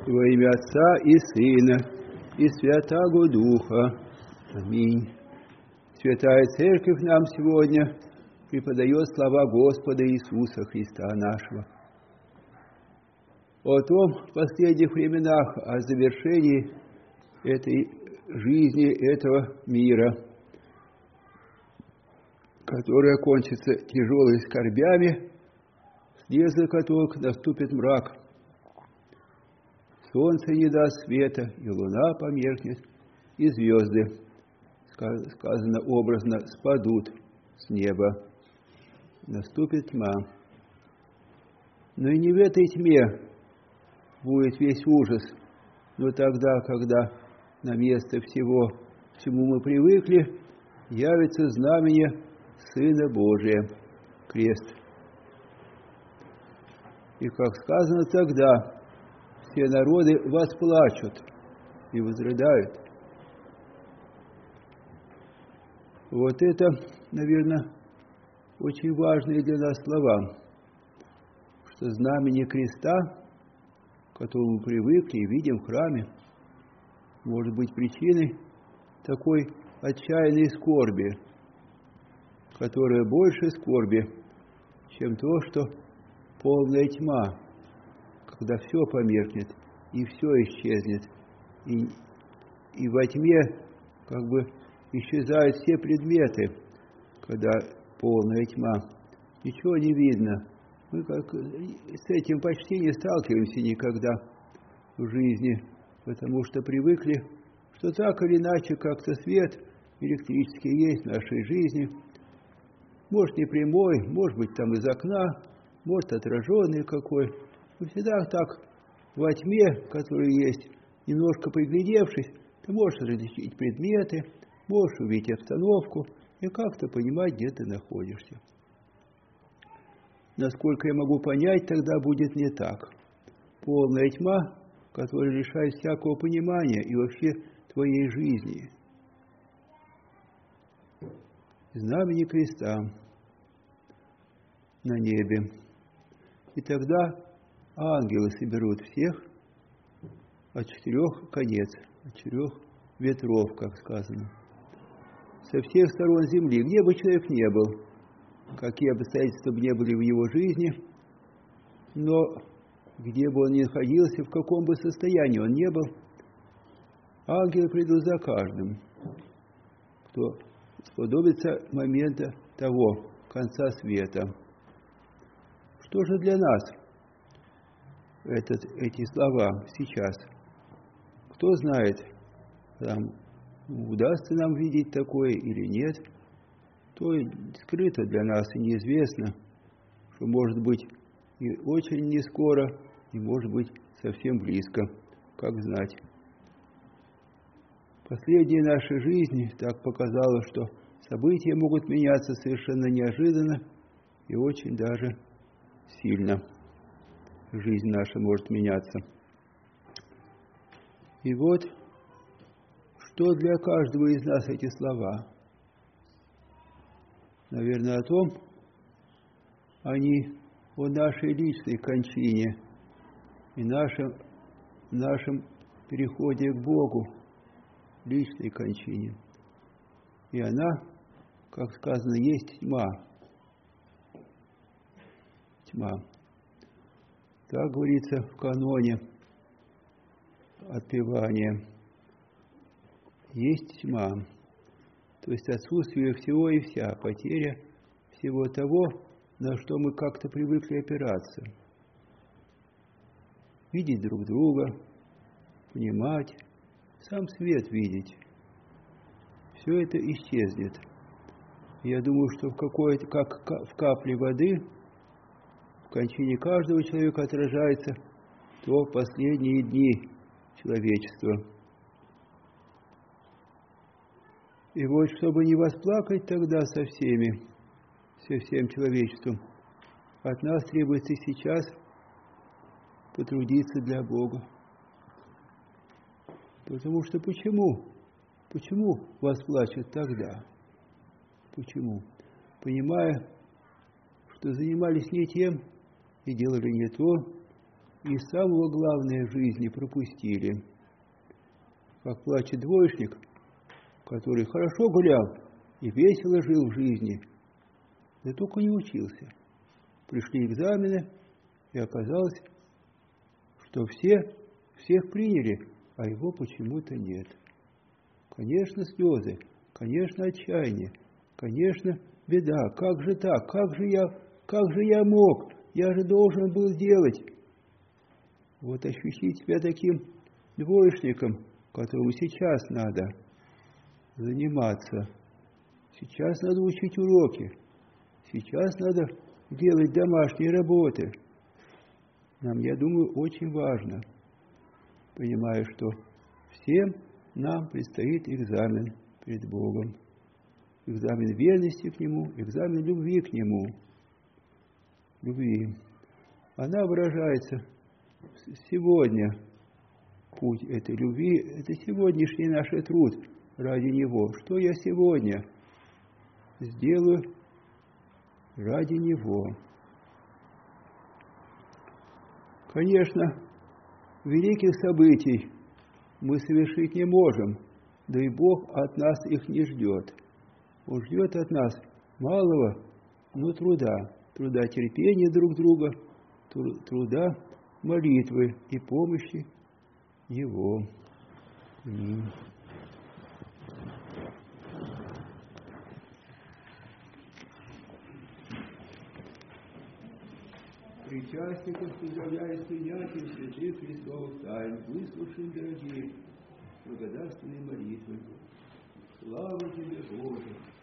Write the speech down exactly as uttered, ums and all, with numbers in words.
Во имя Отца и Сына и Святаго Духа. Аминь. Святая Церковь нам сегодня преподает слова Господа Иисуса Христа нашего. О том в последних временах, о завершении этой жизни, этого мира, которая кончится тяжелыми скорбями, вслед за которых наступит мрак. Солнце не даст света, и луна померкнет, и звезды, сказано образно, спадут с неба. Наступит тьма. Но и не в этой тьме будет весь ужас, но тогда, когда на место всего, к чему мы привыкли, явится знамение Сына Божия, крест. И, как сказано тогда, все народы восплачут и возрыдают. Вот это, наверное, очень важные для нас слова, что знамение креста, к которому мы привыкли и видим в храме, может быть причиной такой отчаянной скорби, которая больше скорби, чем то, что полная тьма, когда все померкнет, и все исчезнет, и, и во тьме как бы исчезают все предметы, когда полная тьма. Ничего не видно. Мы как с этим почти не сталкиваемся никогда в жизни, потому что привыкли, что так или иначе как-то свет электрический есть в нашей жизни. Может, не прямой, может быть, там из окна, может, отраженный какой. Но всегда так во тьме, которая есть, немножко приглядевшись, ты можешь различить предметы, можешь увидеть обстановку и как-то понимать, где ты находишься. Насколько я могу понять, тогда будет не так. Полная тьма, которая лишает всякого понимания и вообще твоей жизни. Знамение креста на небе. И тогда ангелы соберут всех от четырех конец, от четырех ветров, как сказано. Со всех сторон земли, где бы человек ни был, какие обстоятельства бы не были в его жизни, но где бы он ни находился, в каком бы состоянии он ни был, ангелы придут за каждым, кто сподобится момента того, конца света. Что же для нас этот, эти слова сейчас? Кто знает, там, удастся нам видеть такое или нет, то скрыто для нас и неизвестно, что может быть и очень не скоро, и может быть совсем близко, как знать. Последняя наша жизнь так показала, что события могут меняться совершенно неожиданно и очень даже сильно. Жизнь наша может меняться. И вот, что для каждого из нас эти слова? Наверное, о том, они о нашей личной кончине и нашем, нашем переходе к Богу, личной кончине. И она, как сказано, есть тьма. Тьма. Так говорится в каноне отпевания. Есть тьма. То есть отсутствие всего и вся, потеря всего того, на что мы как-то привыкли опираться. Видеть друг друга, понимать, сам свет видеть. Все это исчезнет. Я думаю, что в какой-то, как в капле воды, в кончине каждого человека отражается то последние дни человечества. И вот, чтобы не восплакать тогда со всеми, со всем человечеством, от нас требуется сейчас потрудиться для Бога. Потому что почему? Почему восплачут тогда? Почему? Понимая, что занимались не тем и делали не то, и самого главного в жизни пропустили. Как плачет двоечник, который хорошо гулял и весело жил в жизни, да только не учился. Пришли экзамены, и оказалось, что все, всех приняли, а его почему-то нет. Конечно, слезы, конечно, отчаяние, конечно, беда. Как же так? Как же я, как же я мог? Я же должен был делать. Вот ощутить себя таким двоечником, которому сейчас надо заниматься. Сейчас надо учить уроки. Сейчас надо делать домашние работы. Нам, я думаю, очень важно, понимая, что всем нам предстоит экзамен перед Богом. Экзамен верности к Нему, экзамен любви к Нему. Любви. Она выражается сегодня. Путь этой любви – это сегодняшний наш труд ради Него. Что я сегодня сделаю ради Него? Конечно, великих событий мы совершить не можем, да и Бог от нас их не ждет. Он ждет от нас малого, но труда, труда терпения друг друга, труда молитвы и помощи Его. Аминь. Причастников поздравляю с принятием святых Христовых тайн, выслушаем, дорогие, благодарственные молитвы. Слава Тебе, Боже!